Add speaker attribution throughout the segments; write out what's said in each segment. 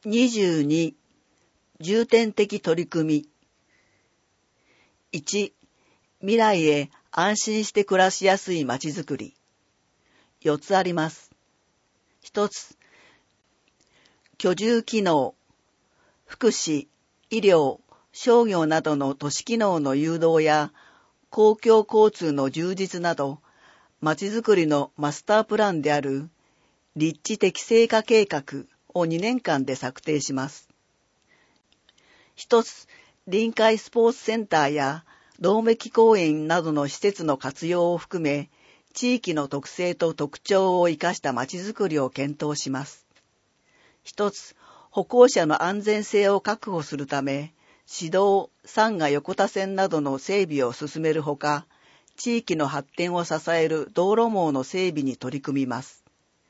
Speaker 1: 22、重点的取り組み。1、未来へ安心して暮らしやすいまちづくり。4つあります。1つ、居住機能、福祉、医療、商業などの都市機能の誘導や公共交通の充実など、まちづくりのマスタープランである立地適正化計画を2年間で策定します。一つ、臨海スポーツセンターや道めき公園などの施設の活用を含め、地域の特性と特徴を生かしたまちづくりを検討します。一つ、歩行者の安全性を確保するため、市道、山賀横田線などの整備を進めるほか、地域の発展を支える道路網の整備に取り組みます。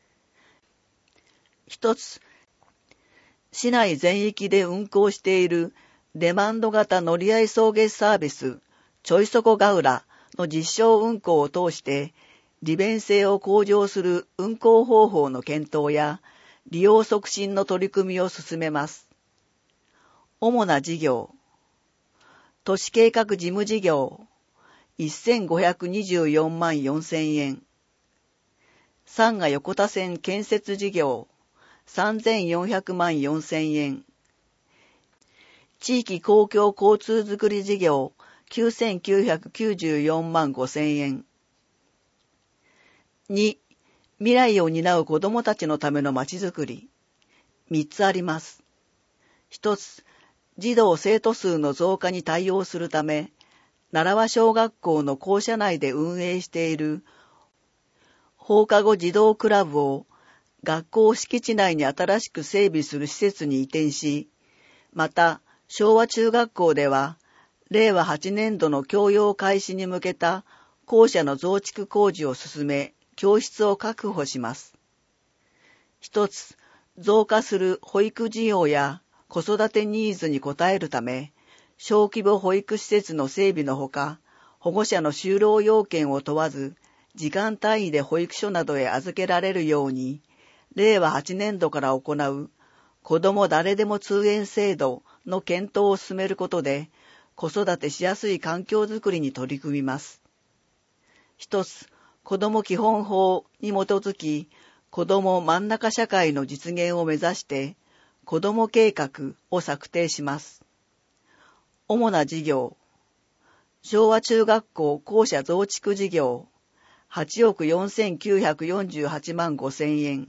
Speaker 1: 一つ、市内全域で運行しているデマンド型乗り合い送迎サービス、ちょいそこがうらの実証運行を通して、利便性を向上する運行方法の検討や、利用促進の取り組みを進めます。主な事業、都市計画事務事業、1524万4000円。山賀横田線建設事業、3400万4000円。地域公共交通づくり事業、9994万5000円。2、未来を担う子どもたちのためのまちづくり。3つあります。1つ、児童生徒数の増加に対応するため、奈良和小学校の校舎内で運営している放課後児童クラブを学校敷地内に新しく整備する施設に移転し、また昭和中学校では令和8年度の教養開始に向けた校舎の増築工事を進め、教室を確保します。一つ、増加する保育事業や子育てニーズに応えるため、小規模保育施設の整備のほか、保護者の就労要件を問わず、時間単位で保育所などへ預けられるように、令和8年度から行う子ども誰でも通園制度の検討を進めることで、子育てしやすい環境づくりに取り組みます。一つ、子ども基本法に基づき、子ども真ん中社会の実現を目指して、子ども計画を策定します。主な事業、昭和中学校校舎増築事業、8億4948万5000円。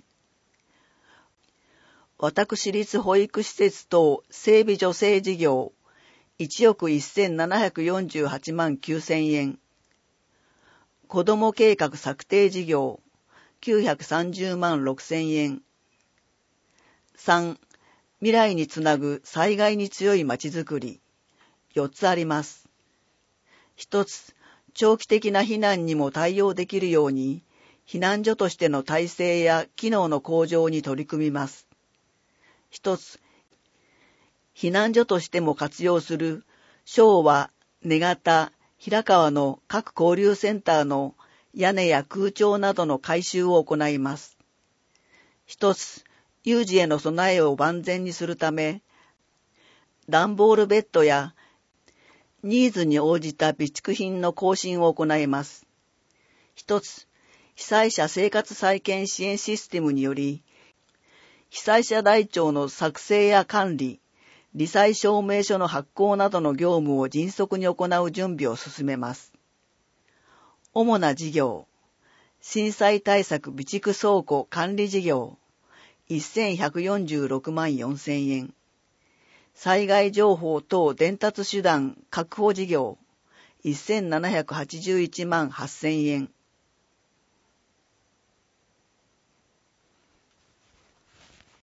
Speaker 1: 私立保育施設等整備助成事業、1億1748万9000円。子ども計画策定事業、930万6000円。3、未来につなぐ災害に強いまちづくり。4つあります。1つ、長期的な避難にも対応できるように、避難所としての体制や機能の向上に取り組みます。1つ、避難所としても活用する昭和、根方、平川の各交流センターの屋根や空調などの改修を行います。1つ、有事への備えを万全にするため、段ボールベッドやニーズに応じた備蓄品の更新を行います。一つ、被災者生活再建支援システムにより、被災者台帳の作成や管理、罹災証明書の発行などの業務を迅速に行う準備を進めます。主な事業、震災対策備蓄倉庫管理事業、1146万4000円。災害情報等伝達手段確保事業、1781万8000円。